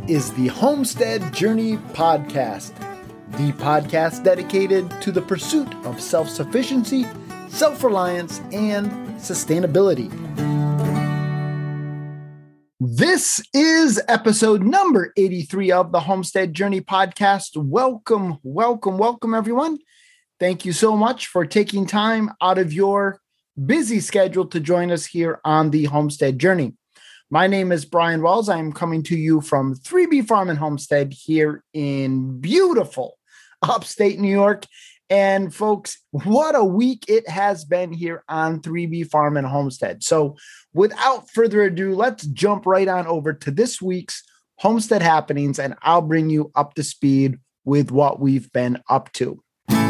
is the Homestead Journey Podcast, the podcast dedicated to the pursuit of self-sufficiency, self-reliance, and sustainability. This is episode number 83 of the Homestead Journey Podcast. Welcome, everyone. Thank you so much for taking time out of your busy schedule to join us here on the Homestead Journey. My name is Brian Wells. I am coming to you from 3B Farm and Homestead here in beautiful upstate New York. And folks, what a week it has been here on 3B Farm and Homestead. So without further ado, let's jump right on over to this week's Homestead happenings, and I'll bring you up to speed with what we've been up to.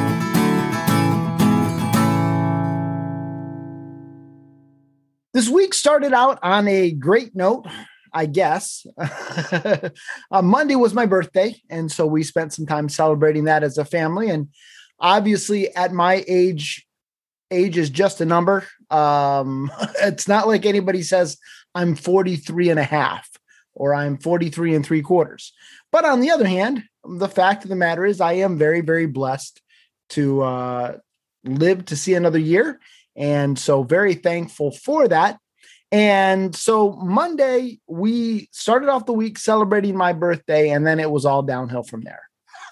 This week started out on a great note, I guess. Monday was my birthday, and so we spent some time celebrating that as a family. And obviously, at my age is just a number. It's not like anybody says I'm 43 and a half or I'm 43 and 3/4. But on the other hand, the fact of the matter is I am very, very blessed to live to see another year. And so very thankful for that. And so Monday, we started off the week celebrating my birthday, and then it was all downhill from there.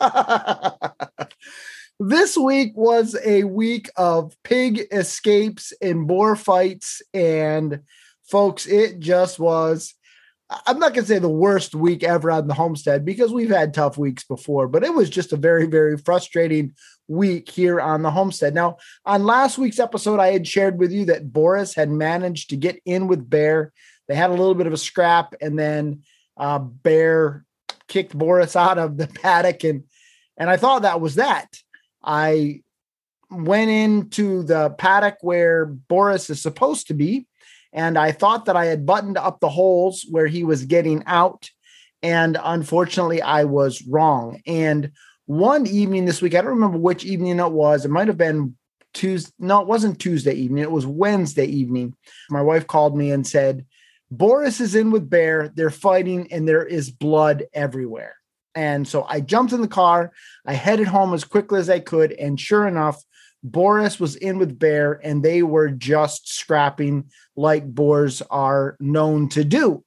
This week was a week of pig escapes and boar fights. And folks, it just was, I'm not going to say the worst week ever on the homestead because we've had tough weeks before, but it was just a very, very frustrating week here on the homestead. Now, on last week's episode, I had shared with you that Boris had managed to get in with Bear. They had a little bit of a scrap, and then Bear kicked Boris out of the paddock. And I thought that was that. I went into the paddock where Boris is supposed to be, and I thought that I had buttoned up the holes where he was getting out. And unfortunately, I was wrong. And one evening this week, I don't remember which evening it was. It might have been Tuesday. No, it wasn't Tuesday evening. It was Wednesday evening. My wife called me and said, Boris is in with Bear. They're fighting and there is blood everywhere. And so I jumped in the car. I headed home as quickly as I could. And sure enough, Boris was in with Bear and they were just scrapping like boars are known to do.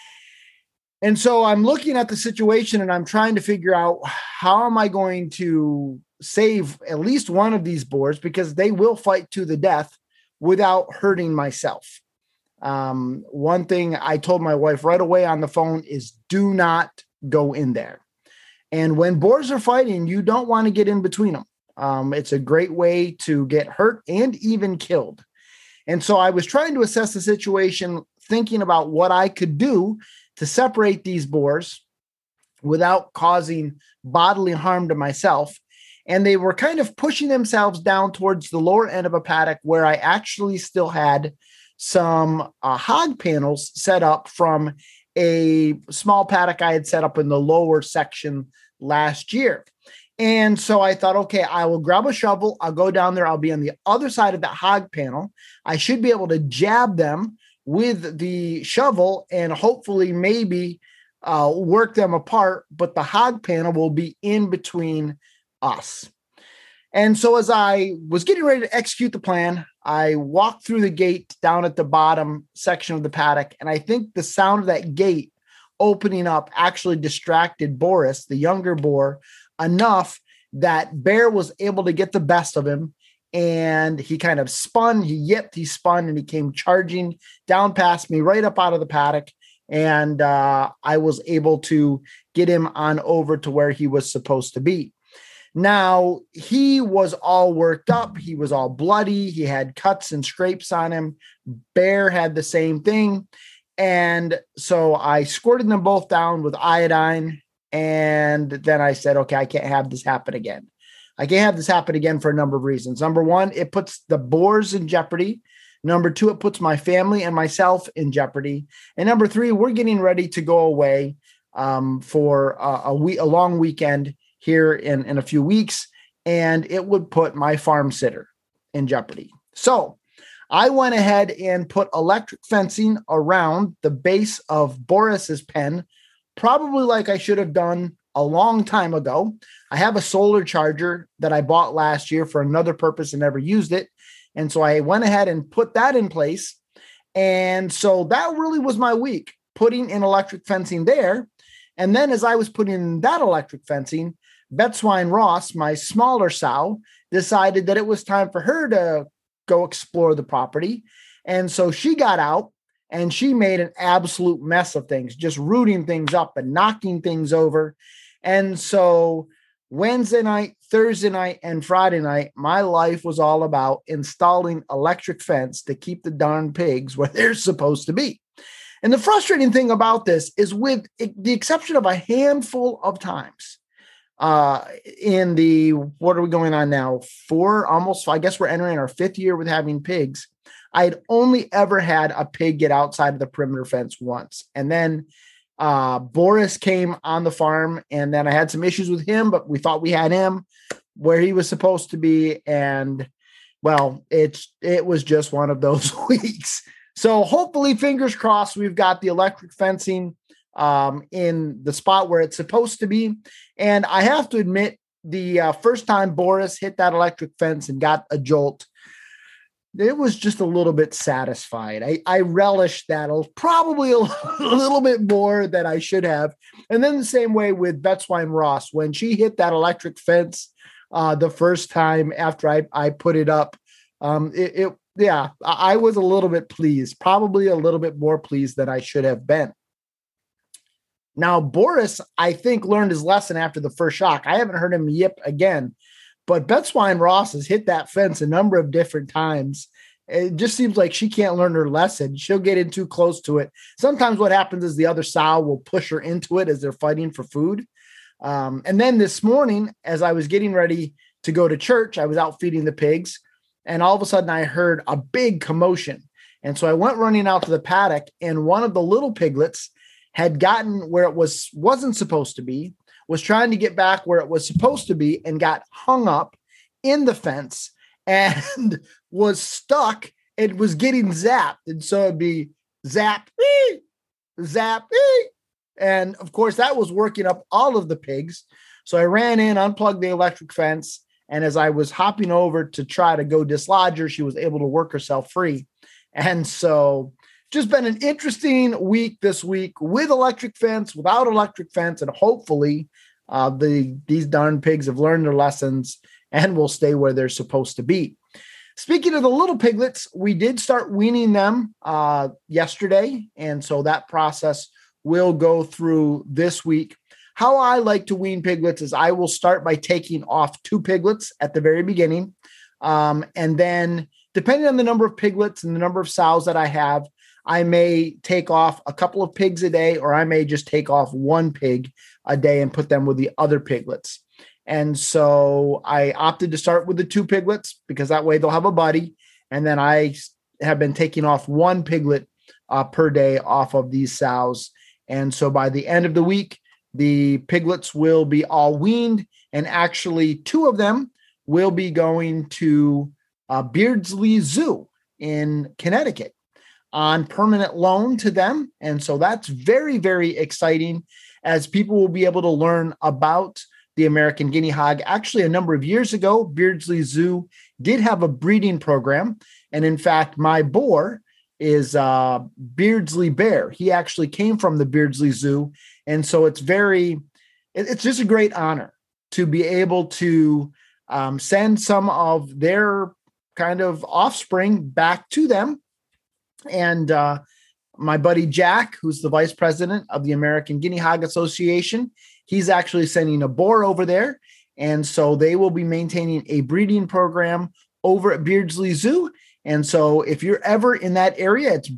And so I'm looking at the situation and I'm trying to figure out how am I going to save at least one of these boars because they will fight to the death without hurting myself. One thing I told my wife right away on the phone is do not go in there. And when boars are fighting, you don't want to get in between them. It's a great way to get hurt and even killed. And so I was trying to assess the situation, thinking about what I could do to separate these boars without causing bodily harm to myself. And they were kind of pushing themselves down towards the lower end of a paddock where I actually still had some hog panels set up from a small paddock I had set up in the lower section last year. And so I thought, okay, I will grab a shovel. I'll go down there. I'll be on the other side of that hog panel. I should be able to jab them with the shovel and hopefully maybe work them apart, but the hog panel will be in between us. And so as I was getting ready to execute the plan, I walked through the gate down at the bottom section of the paddock. And I think the sound of that gate opening up actually distracted Boris, the younger boar, enough that Bear was able to get the best of him. And he kind of spun, he spun, and he came charging down past me right up out of the paddock. And I was able to get him on over to where he was supposed to be. Now, he was all worked up. He was all bloody. He had cuts and scrapes on him. Bear had the same thing. And so I squirted them both down with iodine. And then I said, okay, I can't have this happen again. I can't have this happen again for a number of reasons. Number one, it puts the boars in jeopardy. Number two, it puts my family and myself in jeopardy. And number three, we're getting ready to go away for a long weekend here in a few weeks. And it would put my farm sitter in jeopardy. So I went ahead and put electric fencing around the base of Boris's pen probably like I should have done a long time ago. I have a solar charger that I bought last year for another purpose and never used it. And so I went ahead and put that in place. And so that really was my week, putting in electric fencing there. And then as I was putting in that electric fencing, Betswine Ross, my smaller sow, decided that it was time for her to go explore the property. And so she got out and she made an absolute mess of things, just rooting things up and knocking things over. And so Wednesday night, Thursday night, and Friday night, my life was all about installing electric fence to keep the darn pigs where they're supposed to be. And the frustrating thing about this is, with the exception of a handful of times, in the, what are we going on now? I guess we're entering our 5th year with having pigs. I had only ever had a pig get outside of the perimeter fence once. And then Boris came on the farm, and then I had some issues with him, but we thought we had him where he was supposed to be. And well, it was just one of those weeks. So hopefully, fingers crossed, we've got the electric fencing in the spot where it's supposed to be. And I have to admit, the first time Boris hit that electric fence and got a jolt, it was just a little bit satisfied. I relished that probably a little bit more than I should have. And then the same way with Betswine Ross, when she hit that electric fence the first time after I put it up, I was a little bit pleased, probably a little bit more pleased than I should have been. Now, Boris, I think, learned his lesson after the first shock. I haven't heard him yip again, but Betswine Ross has hit that fence a number of different times. It just seems like she can't learn her lesson. She'll get in too close to it. Sometimes what happens is the other sow will push her into it as they're fighting for food. And then this morning, as I was getting ready to go to church, I was out feeding the pigs, and all of a sudden I heard a big commotion. And so I went running out to the paddock, and one of the little piglets had gotten where it wasn't supposed to be, was trying to get back where it was supposed to be, and got hung up in the fence and was stuck and was getting zapped. And so it'd be zap, zap. And of course that was working up all of the pigs. So I ran in, unplugged the electric fence. And as I was hopping over to try to go dislodge her, she was able to work herself free. And so just been an interesting week this week, with electric fence, without electric fence, and hopefully these darn pigs have learned their lessons and will stay where they're supposed to be. Speaking of the little piglets, we did start weaning them yesterday, and so that process will go through this week. How I like to wean piglets is I will start by taking off 2 piglets at the very beginning, and then depending on the number of piglets and the number of sows that I have, I may take off a couple of pigs a day, or I may just take off 1 pig a day and put them with the other piglets. And so I opted to start with the 2 piglets because that way they'll have a buddy. And then I have been taking off 1 piglet per day off of these sows. And so by the end of the week, the piglets will be all weaned, and actually 2 of them will be going to Beardsley Zoo in Connecticut on permanent loan to them. And so that's very, very exciting, as people will be able to learn about the American guinea hog. Actually, a number of years ago, Beardsley Zoo did have a breeding program. And in fact, my boar is Beardsley Bear. He actually came from the Beardsley Zoo. And so it's just a great honor to be able to send some of their kind of offspring back to them. And my buddy Jack, who's the vice president of the American Guinea Hog Association, he's actually sending a boar over there. And so they will be maintaining a breeding program over at Beardsley Zoo. And so if you're ever in that area, it's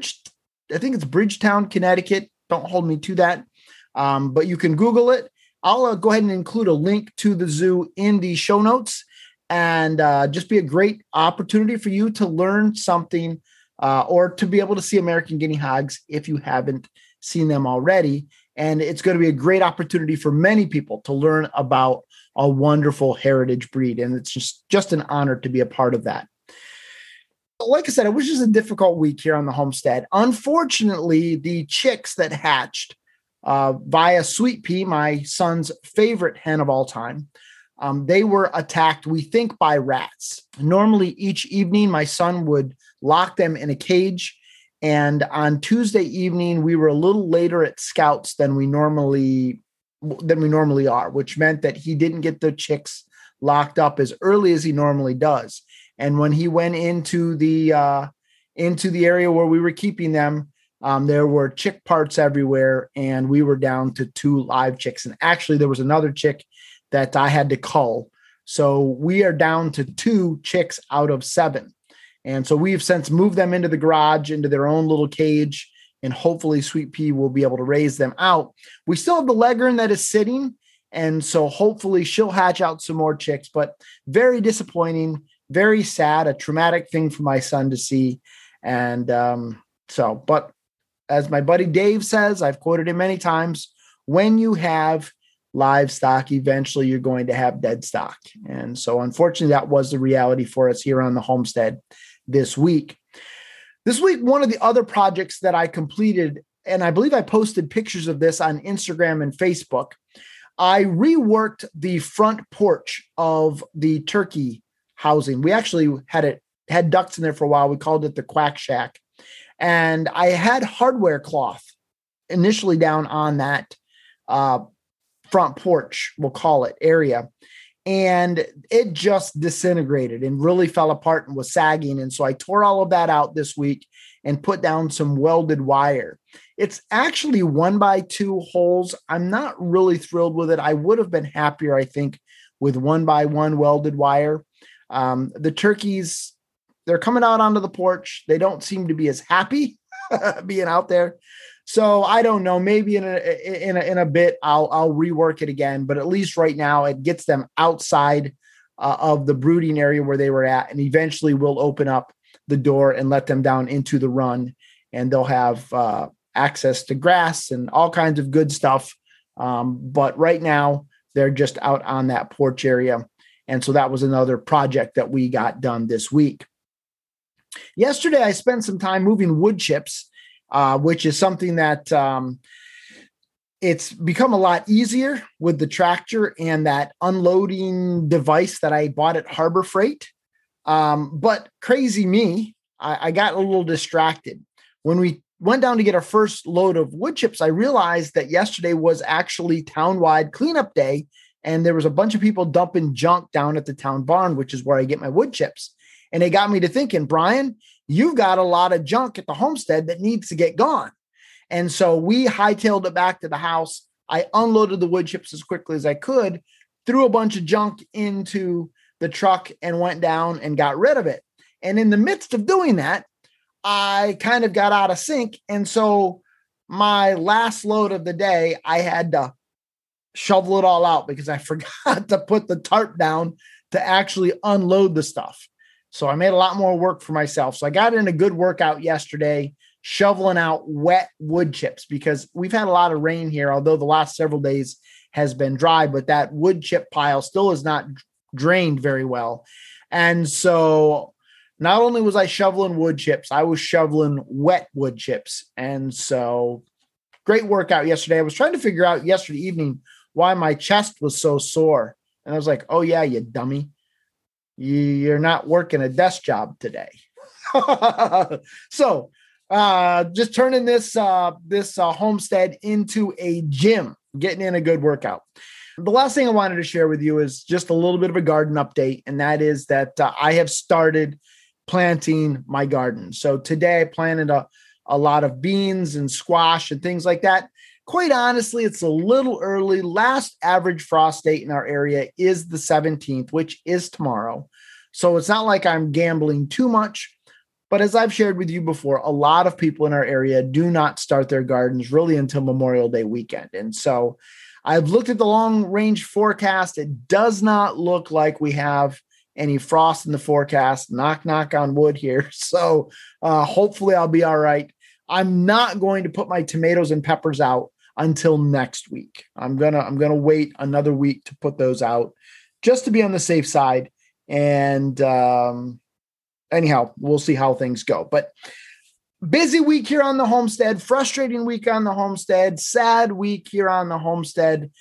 Bridgetown, Connecticut. Don't hold me to that. But you can Google it. I'll go ahead and include a link to the zoo in the show notes, and just be a great opportunity for you to learn something, or to be able to see American guinea hogs if you haven't seen them already. And it's going to be a great opportunity for many people to learn about a wonderful heritage breed. And it's just an honor to be a part of that. Like I said, it was just a difficult week here on the homestead. Unfortunately, the chicks that hatched via Sweet Pea, my son's favorite hen of all time. They were attacked, we think, by rats. Normally, each evening, my son would lock them in a cage. And on Tuesday evening, we were a little later at Scouts than we normally are, which meant that he didn't get the chicks locked up as early as he normally does. And when he went into the area where we were keeping them, there were chick parts everywhere, and we were down to 2 live chicks. And actually, there was another chick that I had to cull. So we are down to 2 chicks out of 7. And so we've since moved them into the garage, into their own little cage, and hopefully Sweet Pea will be able to raise them out. We still have the Leghorn that is sitting, and so hopefully she'll hatch out some more chicks, but very disappointing, very sad, a traumatic thing for my son to see. And but as my buddy Dave says, I've quoted him many times, when you have livestock, eventually you're going to have dead stock. And so unfortunately, that was the reality for us here on the homestead this week. This week, one of the other projects that I completed, and I believe I posted pictures of this on Instagram and Facebook, I reworked the front porch of the turkey housing. We actually had ducks in there for a while. We called it the Quack Shack. And I had hardware cloth initially down on that front porch, we'll call it, area. And it just disintegrated and really fell apart and was sagging. And so I tore all of that out this week and put down some welded wire. It's actually 1x2 holes. I'm not really thrilled with it. I would have been happier, I think, with 1x1 welded wire. The turkeys, they're coming out onto the porch. They don't seem to be as happy being out there. So I don't know, maybe in a bit, I'll rework it again, but at least right now it gets them outside of the brooding area where they were at. And eventually we'll open up the door and let them down into the run, and they'll have access to grass and all kinds of good stuff. But right now they're just out on that porch area. And so that was another project that we got done this week. Yesterday, I spent some time moving wood chips, which is something that it's become a lot easier with the tractor and that unloading device that I bought at Harbor Freight. But crazy me, I got a little distracted. When we went down to get our first load of wood chips, I realized that yesterday was actually town-wide cleanup day, and there was a bunch of people dumping junk down at the town barn, which is where I get my wood chips. And it got me to thinking, Brian, you've got a lot of junk at the homestead that needs to get gone. And so we hightailed it back to the house. I unloaded the wood chips as quickly as I could, threw a bunch of junk into the truck and went down and got rid of it. And in the midst of doing that, I kind of got out of sync. And so my last load of the day, I had to shovel it all out because I forgot to put the tarp down to actually unload the stuff. So I made a lot more work for myself. So I got in a good workout yesterday, shoveling out wet wood chips because we've had a lot of rain here, although the last several days has been dry, but that wood chip pile still is not drained very well. And so not only was I shoveling wood chips, I was shoveling wet wood chips. And so great workout yesterday. I was trying to figure out yesterday evening why my chest was so sore. And I was like, oh yeah, you dummy. You're not working a desk job today. So just turning this homestead into a gym, getting in a good workout. The last thing I wanted to share with you is just a little bit of a garden update. And that is that I have started planting my garden. So today I planted a lot of beans and squash and things like that. Quite honestly, it's a little early. Last average frost date in our area is the 17th, which is tomorrow. So it's not like I'm gambling too much. But as I've shared with you before, a lot of people in our area do not start their gardens really until Memorial Day weekend. And so I've looked at the long range forecast. It does not look like we have any frost in the forecast. Knock, knock on wood here. So hopefully I'll be all right. I'm not going to put my tomatoes and peppers out until next week. I'm gonna wait another week to put those out just to be on the safe side. And anyhow, we'll see how things go. But Busy week here on the homestead, frustrating week on the homestead, sad week here on the homestead,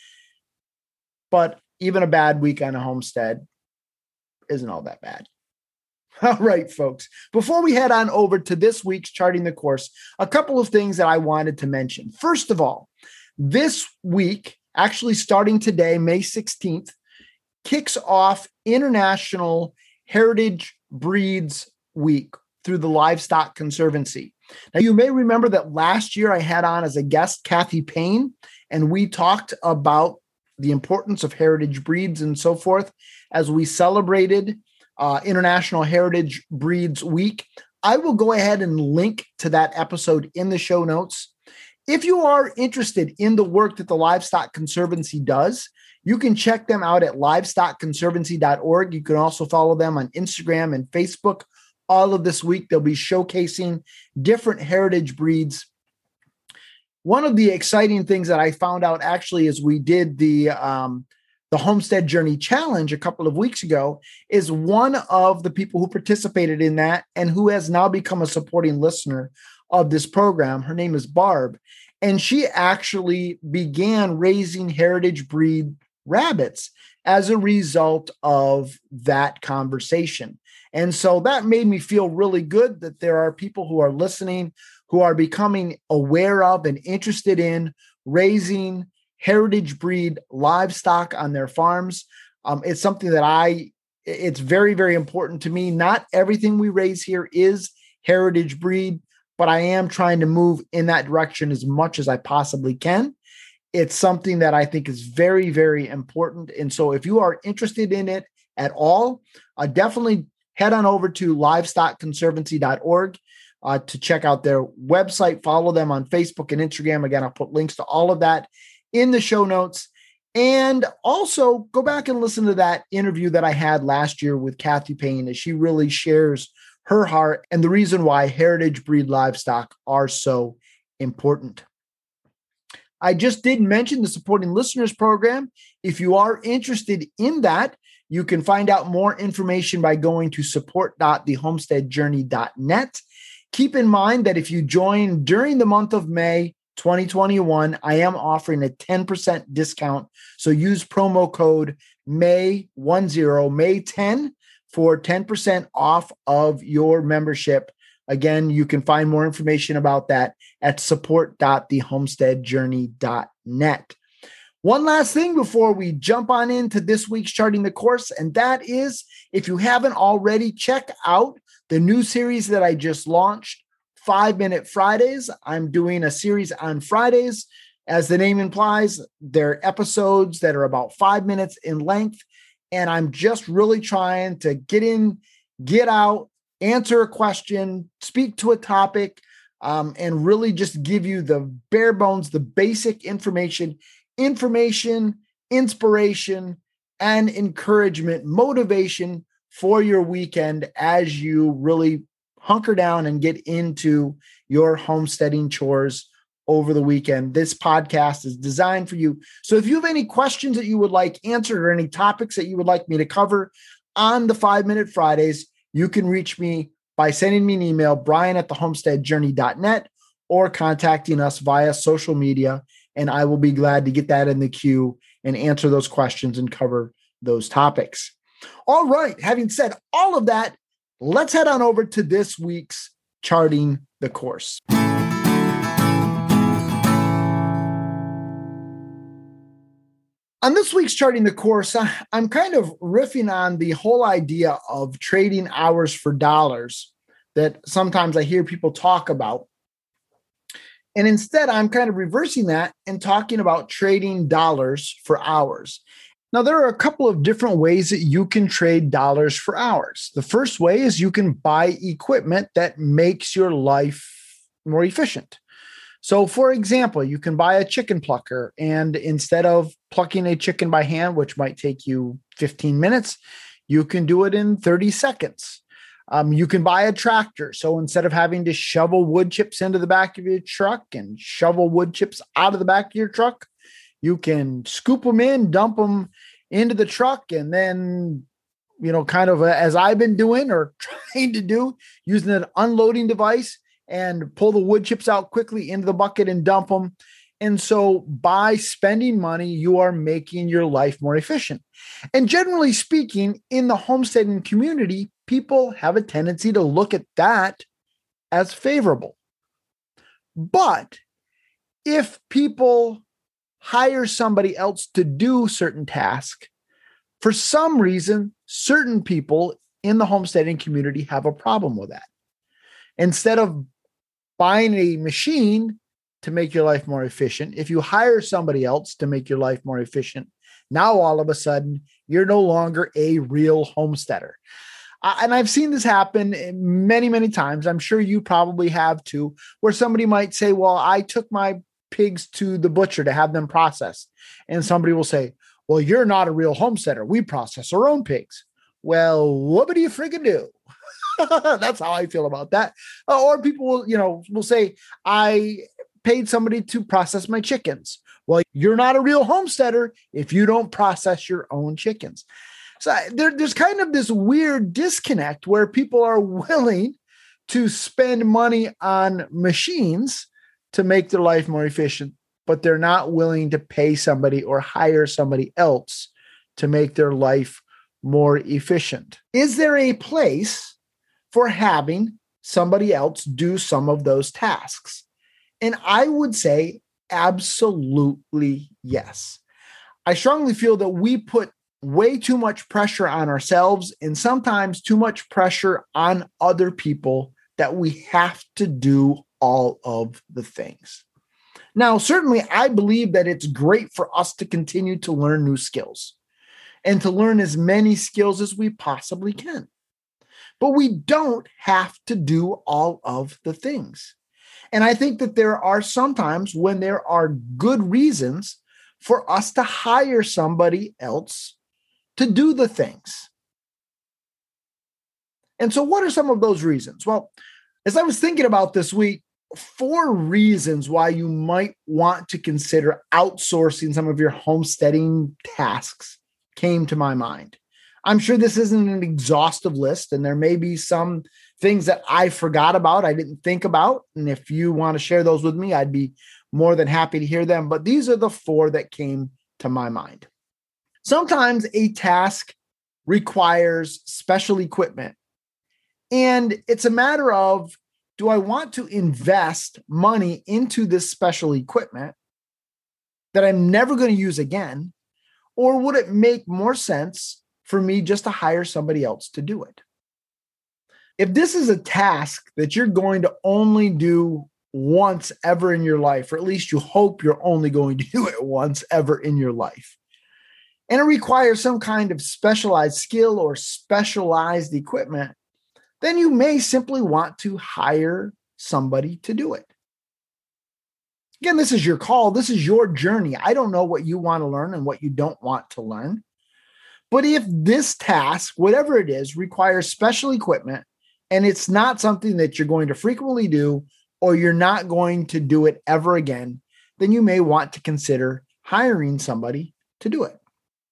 but even a bad week on a homestead isn't all that bad. All right, folks, before we head on over to this week's Charting the Course, a couple of things that I wanted to mention. First of all, this week, actually starting today, May 16th, kicks off International Heritage Breeds Week through the Livestock Conservancy. Now, you may remember that last year I had on as a guest Kathy Payne, and we talked about the importance of heritage breeds and so forth as we celebrated International Heritage Breeds Week. I will go ahead and link to that episode in the show notes. If you are interested in the work that the Livestock Conservancy does, you can check them out at livestockconservancy.org. You can also follow them on Instagram and Facebook. All of this week, they'll be showcasing different heritage breeds. One of the exciting things that I found out actually as we did the Homestead Journey Challenge a couple of weeks ago is one of the people who participated in that and who has now become a supporting listener of this program. Her name is Barb, and she actually began raising heritage breed rabbits as a result of that conversation. And so that made me feel really good that there are people who are listening, who are becoming aware of and interested in raising heritage breed livestock on their farms. It's something that it's very, very important to me. Not everything we raise here is heritage breed, but I am trying to move in that direction as much as I possibly can. It's something that I think is very, very important. And so if you are interested in it at all, definitely head on over to livestockconservancy.org to check out their website. Follow them on Facebook and Instagram. Again, I'll put links to all of that in the show notes. And also go back and listen to that interview that I had last year with Kathy Payne as she really shares her heart and the reason why heritage breed livestock are so important. I just did mention the Supporting Listeners program. If you are interested in that, you can find out more information by going to support.thehomesteadjourney.net. Keep in mind that if you join during the month of May 2021, I am offering a 10% discount. So use promo code May10, May10 for 10% off of your membership. Again, you can find more information about that at support.thehomesteadjourney.net. One last thing before we jump on into this week's Charting the Course, and that is, if you haven't already, check out the new series that I just launched, 5 Minute Fridays. I'm doing a series on Fridays. As the name implies, they're episodes that are about 5 minutes in length, and I'm just really trying to get in, get out, answer a question, speak to a topic, and really just give you the bare bones, the basic information, inspiration, and encouragement, motivation for your weekend as you really hunker down and get into your homesteading chores over the weekend. This podcast is designed for you. So if you have any questions that you would like answered or any topics that you would like me to cover on the 5 Minute Fridays, you can reach me by sending me an email, brian@thehomesteadjourney.net, or contacting us via social media, and I will be glad to get that in the queue and answer those questions and cover those topics. All right, having said all of that, let's head on over to this week's Charting the Course. On this week's Charting the Course, I'm kind of riffing on the whole idea of trading hours for dollars that sometimes I hear people talk about. And instead, I'm kind of reversing that and talking about trading dollars for hours. Now, there are a couple of different ways that you can trade dollars for hours. The first way is you can buy equipment that makes your life more efficient. So, for example, you can buy a chicken plucker, and instead of plucking a chicken by hand, which might take you 15 minutes, you can do it in 30 seconds. You can buy a tractor. So instead of having to shovel wood chips into the back of your truck and shovel wood chips out of the back of your truck, you can scoop them in, dump them into the truck, and then, kind of as I've been doing or trying to do, using an unloading device and pull the wood chips out quickly into the bucket and dump them. And so by spending money, you are making your life more efficient. And generally speaking, in the homesteading community, people have a tendency to look at that as favorable. But if people hire somebody else to do certain tasks, for some reason, certain people in the homesteading community have a problem with that. Instead of buying a machine to make your life more efficient, if you hire somebody else to make your life more efficient, now all of a sudden you're no longer a real homesteader. And I've seen this happen many, many times. I'm sure you probably have too, where somebody might say, well, I took my pigs to the butcher to have them processed. And somebody will say, well, you're not a real homesteader. We process our own pigs. Well, what do you friggin' do? That's how I feel about that. Or people will say, I paid somebody to process my chickens. Well, you're not a real homesteader if you don't process your own chickens. So there's kind of this weird disconnect where people are willing to spend money on machines to make their life more efficient, but they're not willing to pay somebody or hire somebody else to make their life more efficient. Is there a place for having somebody else do some of those tasks? And I would say absolutely yes. I strongly feel that we put way too much pressure on ourselves and sometimes too much pressure on other people that we have to do all of the things. Now, certainly, I believe that it's great for us to continue to learn new skills and to learn as many skills as we possibly can. But we don't have to do all of the things. And I think that there are sometimes when there are good reasons for us to hire somebody else to do the things. And so what are some of those reasons? Well, as I was thinking about this week, 4 reasons why you might want to consider outsourcing some of your homesteading tasks came to my mind. I'm sure this isn't an exhaustive list, and there may be some things that I forgot about, I didn't think about. And if you want to share those with me, I'd be more than happy to hear them. But these are the 4 that came to my mind. Sometimes a task requires special equipment. And it's a matter of, do I want to invest money into this special equipment that I'm never going to use again? Or would it make more sense for me just to hire somebody else to do it? If this is a task that you're going to only do once ever in your life, or at least you hope you're only going to do it once ever in your life, and it requires some kind of specialized skill or specialized equipment, then you may simply want to hire somebody to do it. Again, this is your call. This is your journey. I don't know what you want to learn and what you don't want to learn. But if this task, whatever it is, requires special equipment, and it's not something that you're going to frequently do, or you're not going to do it ever again, then you may want to consider hiring somebody to do it.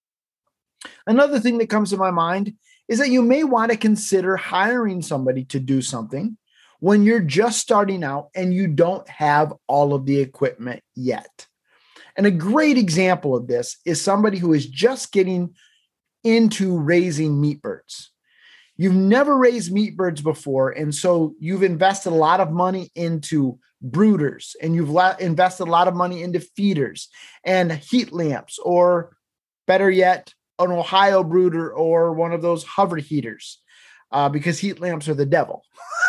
Another thing that comes to my mind is that you may want to consider hiring somebody to do something when you're just starting out and you don't have all of the equipment yet. And a great example of this is somebody who is just getting into raising meat birds. You've never raised meat birds before, and so you've invested a lot of money into brooders, and you've invested a lot of money into feeders and heat lamps, or better yet, an Ohio brooder or one of those hover heaters, because heat lamps are the devil.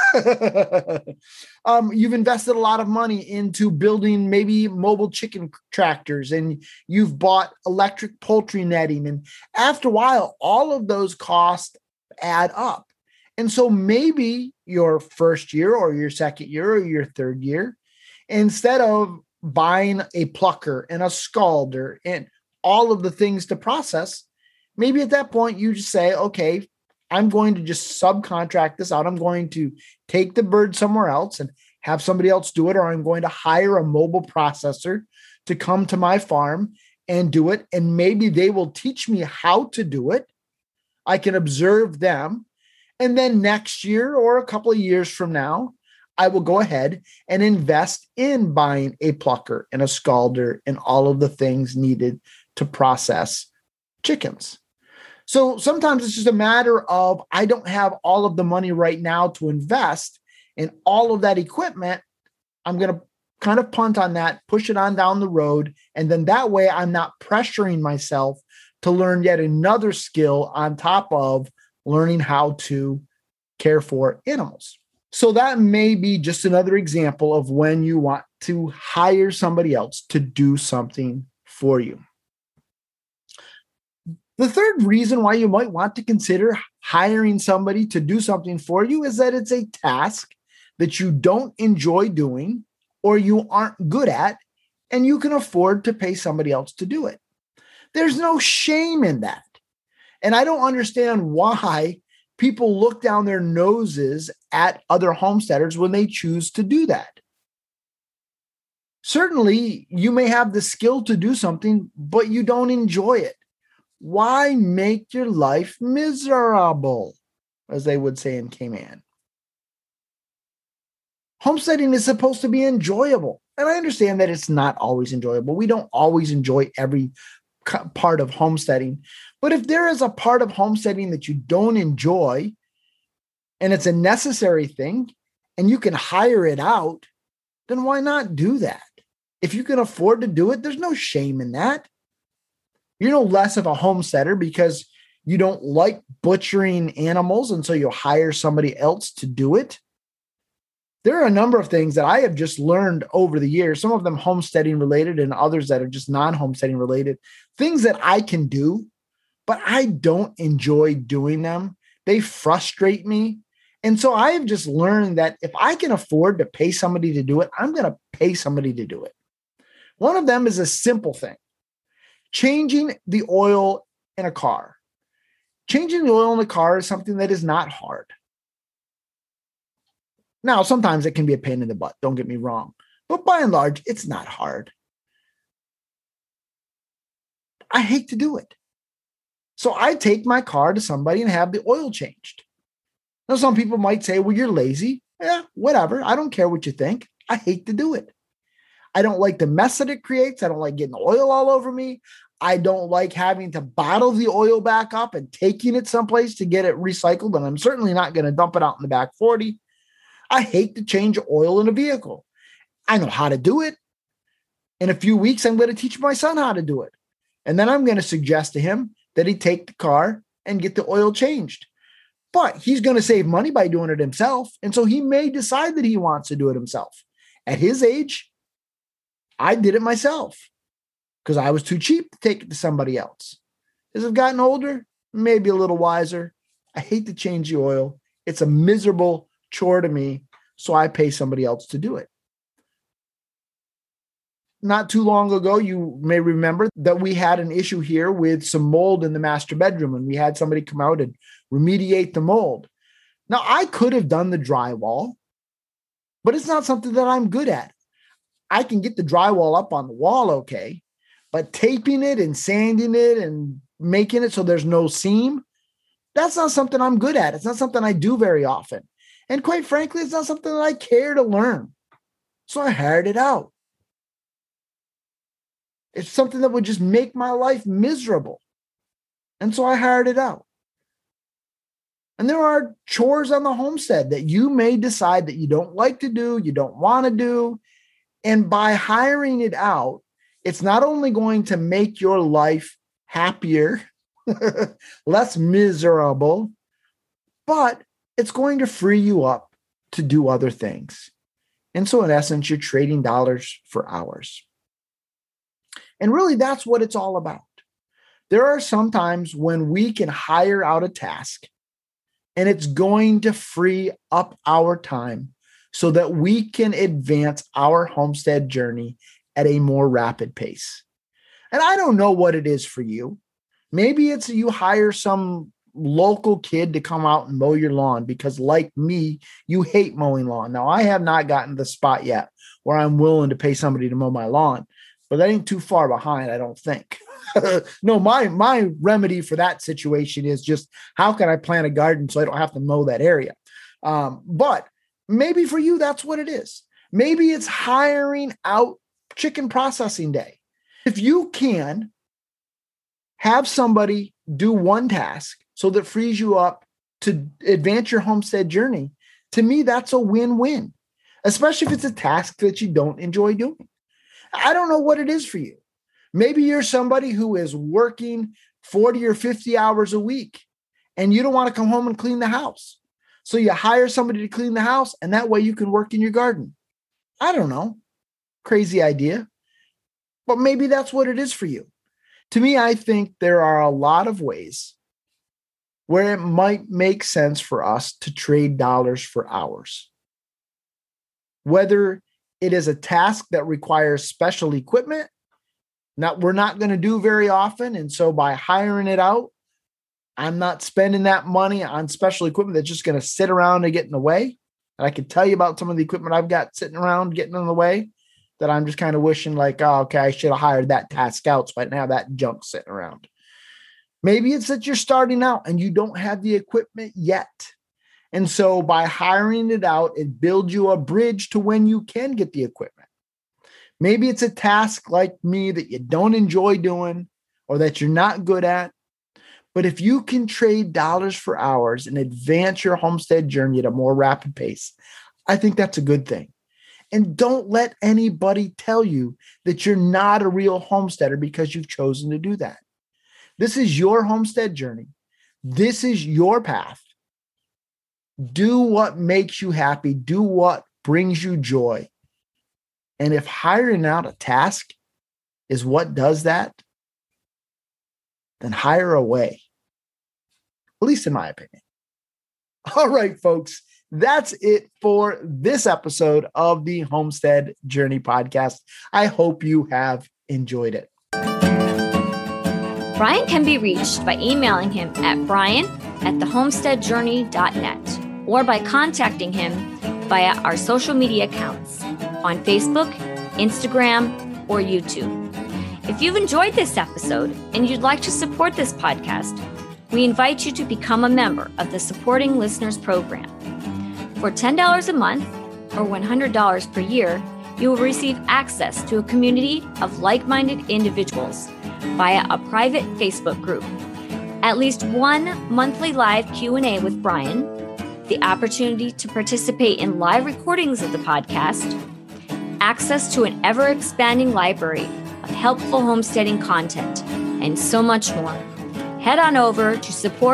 You've invested a lot of money into building maybe mobile chicken tractors, and you've bought electric poultry netting. And after a while, all of those costs add up. And so maybe your first year or your second year or your third year, instead of buying a plucker and a scalder and all of the things to process, maybe at that point you just say, okay, I'm going to just subcontract this out. I'm going to take the bird somewhere else and have somebody else do it, or I'm going to hire a mobile processor to come to my farm and do it. And maybe they will teach me how to do it. I can observe them. And then next year or a couple of years from now, I will go ahead and invest in buying a plucker and a scalder and all of the things needed to process chickens. So sometimes it's just a matter of I don't have all of the money right now to invest in all of that equipment. I'm going to kind of punt on that, push it on down the road. And then that way I'm not pressuring myself to learn yet another skill on top of learning how to care for animals. So that may be just another example of when you want to hire somebody else to do something for you. The third reason why you might want to consider hiring somebody to do something for you is that it's a task that you don't enjoy doing or you aren't good at, and you can afford to pay somebody else to do it. There's no shame in that. And I don't understand why people look down their noses at other homesteaders when they choose to do that. Certainly, you may have the skill to do something, but you don't enjoy it. Why make your life miserable, as they would say in Cayman? Homesteading is supposed to be enjoyable. And I understand that it's not always enjoyable. We don't always enjoy every part of homesteading. But if there is a part of homesteading that you don't enjoy, and it's a necessary thing, and you can hire it out, then why not do that? If you can afford to do it, there's no shame in that. You're no less of a homesteader because you don't like butchering animals, and so you'll hire somebody else to do it. There are a number of things that I have just learned over the years, some of them homesteading related and others that are just non-homesteading related, things that I can do, but I don't enjoy doing them. They frustrate me. And so I have just learned that if I can afford to pay somebody to do it, I'm going to pay somebody to do it. One of them is a simple thing. Changing the oil in a car. Changing the oil in a car is something that is not hard. Now, sometimes it can be a pain in the butt, don't get me wrong. But by and large, it's not hard. I hate to do it. So I take my car to somebody and have the oil changed. Now, some people might say, well, you're lazy. Yeah, whatever. I don't care what you think. I hate to do it. I don't like the mess that it creates. I don't like getting oil all over me. I don't like having to bottle the oil back up and taking it someplace to get it recycled. And I'm certainly not going to dump it out in the back 40. I hate to change oil in a vehicle. I know how to do it. In a few weeks, I'm going to teach my son how to do it. And then I'm going to suggest to him that he take the car and get the oil changed. But he's going to save money by doing it himself. And so he may decide that he wants to do it himself. At his age, I did it myself because I was too cheap to take it to somebody else. As I've gotten older, maybe a little wiser, I hate to change the oil. It's a miserable chore to me, so I pay somebody else to do it. Not too long ago, you may remember that we had an issue here with some mold in the master bedroom, and we had somebody come out and remediate the mold. Now, I could have done the drywall, but it's not something that I'm good at. I can get the drywall up on the wall okay, but taping it and sanding it and making it so there's no seam, that's not something I'm good at. It's not something I do very often. And quite frankly, it's not something that I care to learn. So I hired it out. It's something that would just make my life miserable. And so I hired it out. And there are chores on the homestead that you may decide that you don't like to do, you don't want to do. And by hiring it out, it's not only going to make your life happier, less miserable, but it's going to free you up to do other things. And so in essence, you're trading dollars for hours. And really, that's what it's all about. There are some times when we can hire out a task and it's going to free up our time so that we can advance our homestead journey at a more rapid pace. And I don't know what it is for you. Maybe it's you hire some local kid to come out and mow your lawn because, like me, you hate mowing lawn. Now, I have not gotten to the spot yet where I'm willing to pay somebody to mow my lawn, but that ain't too far behind, I don't think. No, my remedy for that situation is just how can I plant a garden so I don't have to mow that area? But Maybe for you, that's what it is. Maybe it's hiring out chicken processing day. If you can have somebody do one task so that frees you up to advance your homestead journey, to me, that's a win-win, especially if it's a task that you don't enjoy doing. I don't know what it is for you. Maybe you're somebody who is working 40 or 50 hours a week and you don't want to come home and clean the house. So you hire somebody to clean the house and that way you can work in your garden. I don't know. Crazy idea. But maybe that's what it is for you. To me, I think there are a lot of ways where it might make sense for us to trade dollars for hours. Whether it is a task that requires special equipment that we're not going to do very often, and so by hiring it out, I'm not spending that money on special equipment that's just going to sit around and get in the way. And I can tell you about some of the equipment I've got sitting around getting in the way that I'm just kind of wishing like, oh, okay, I should have hired that task out so I didn't have that junk sitting around. Maybe it's that you're starting out and you don't have the equipment yet. And so by hiring it out, it builds you a bridge to when you can get the equipment. Maybe it's a task like me that you don't enjoy doing or that you're not good at. But if you can trade dollars for hours and advance your homestead journey at a more rapid pace, I think that's a good thing. And don't let anybody tell you that you're not a real homesteader because you've chosen to do that. This is your homestead journey. This is your path. Do what makes you happy. Do what brings you joy. And if hiring out a task is what does that, then hire away. At least in my opinion. All right, folks. That's it for this episode of the Homestead Journey Podcast. I hope you have enjoyed it. Brian can be reached by emailing him at brian@thehomesteadjourney.net or by contacting him via our social media accounts on Facebook, Instagram, or YouTube. If you've enjoyed this episode and you'd like to support this podcast, we invite you to become a member of the Supporting Listeners Program. For $10 a month or $100 per year, you will receive access to a community of like-minded individuals via a private Facebook group, at least one monthly live Q&A with Brian, the opportunity to participate in live recordings of the podcast, access to an ever-expanding library of helpful homesteading content, and so much more. Head on over to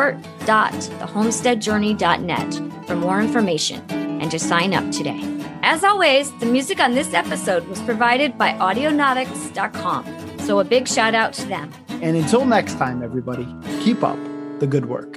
support.thehomesteadjourney.net for more information and to sign up today. As always, the music on this episode was provided by Audionautics.com, so a big shout out to them. And until next time, everybody, keep up the good work.